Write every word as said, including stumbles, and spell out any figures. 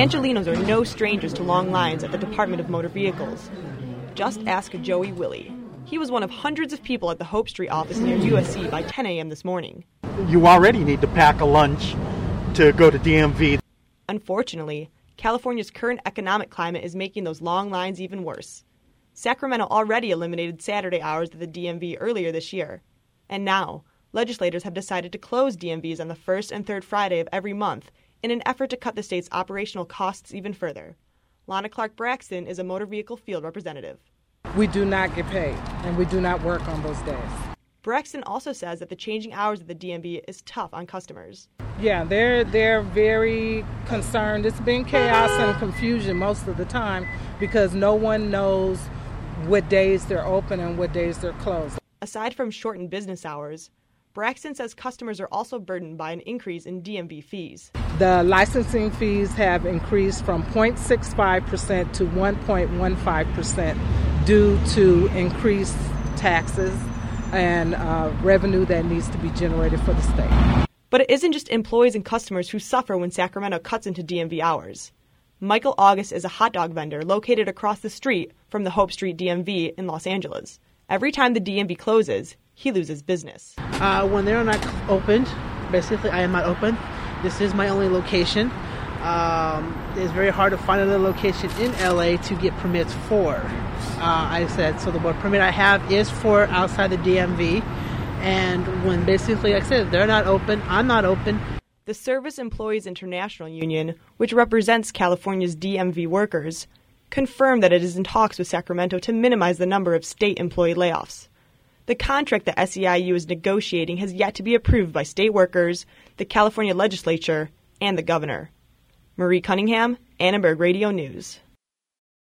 Angelenos are no strangers to long lines at the Department of Motor Vehicles. Just ask Joey Willie. He was one of hundreds of people at the Hope Street office near U S C by ten a.m. this morning. You already need to pack a lunch to go to D M V. Unfortunately, California's current economic climate is making those long lines even worse. Sacramento already eliminated Saturday hours at the D M V earlier this year. And now, legislators have decided to close D M Vs on the first and third Friday of every month in an effort to cut the state's operational costs even further. Lana Clark Braxton is a motor vehicle field representative. We do not get paid, and we do not work on those days. Braxton also says that the changing hours of the D M V is tough on customers. Yeah, they're they're very concerned. It's been chaos and confusion most of the time because no one knows what days they're open and what days they're closed. Aside from shortened business hours, Braxton says customers are also burdened by an increase in D M V fees. The licensing fees have increased from zero point six five percent to one point one five percent due to increased taxes and uh, revenue that needs to be generated for the state. But it isn't just employees and customers who suffer when Sacramento cuts into D M V hours. Michael August is a hot dog vendor located across the street from the Hope Street D M V in Los Angeles. Every time the D M V closes, he loses business. Uh, when they're not opened, basically I am not open. This is my only location. Um, it's very hard to find another location in L A to get permits for. Uh, I said, so the permit I have is for outside the D M V. And when basically, like I said, if they're not open, I'm not open. The Service Employees International Union, which represents California's D M V workers, confirmed that it is in talks with Sacramento to minimize the number of state employee layoffs. The contract that S E I U is negotiating has yet to be approved by state workers, the California legislature, and the governor. Marie Cunningham, Annenberg Radio News.